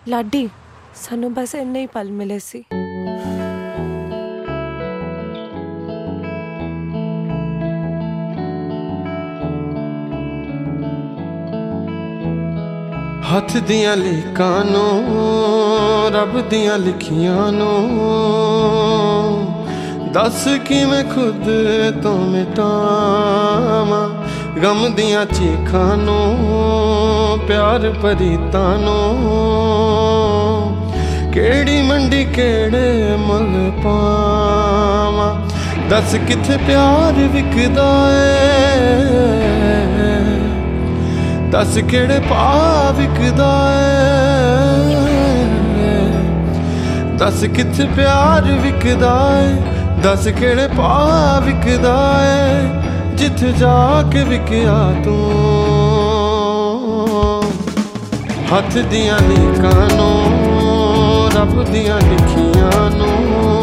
ਲਾਡੀ ਸਾਨੂੰ ਬਸ ਇੰਨੇ ਹੀ ਪਲ ਮਿਲੇ ਸੀ। हथ दियां लिखां नूं रब दियां लिखियां नूं दस किवें खुद तो मिटावां गम दियां चीखां नूं प्यार परीतां नूं केड़ी मंडी केड़े मुल पावां दस किथे प्यार विकदा ऐ दस केड़े पा विकदा ऐ दस किथे प्यार विकदा ऐ दस केड़े पा विकदा ऐ जिथे जाके विकया तू हथ दियां लिखां नूं रब दियां लिखियां नूं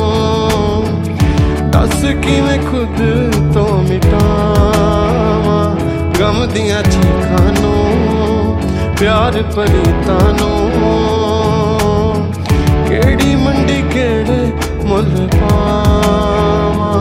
दस किवें खुद तो मिटावां गम दियां चीखां नूं प्यार परीतां नूं केड़ी मंडी केड़े मुल पावां।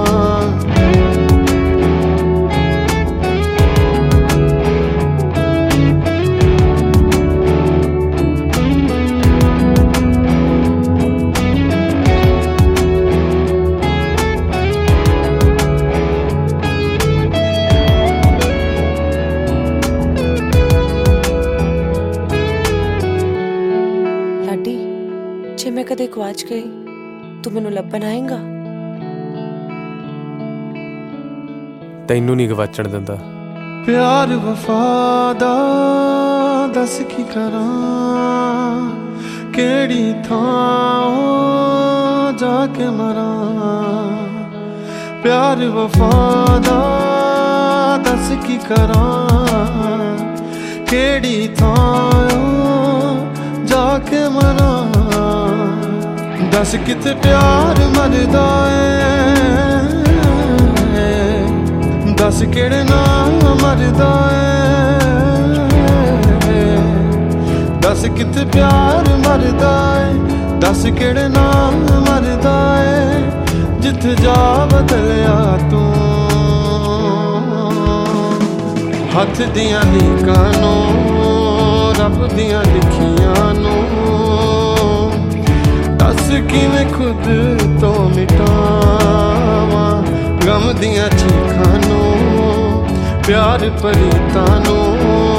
जे मैं कदे गवाच गई तू मैनू लभन आएगा? तैनू नहीं गवाचण दिंदा प्यार वफादा दस की करां केड़ी थां जाके मरां प्यार वफादा दस की करां केड़ी थां जाके मरां दस किथे प्यार मरदा ऐ दस केड़े नाम मरदा ऐ दस किथे प्यार मरदा ऐ दस केड़े नाम मरदा ऐ जिथे जा बदलिया तू हथ दियां लिखां नूं रब दियां लिखियां नूं दस किवें खुद तो मिटावां गम दियां चीखां नूं प्यार परीतां नूं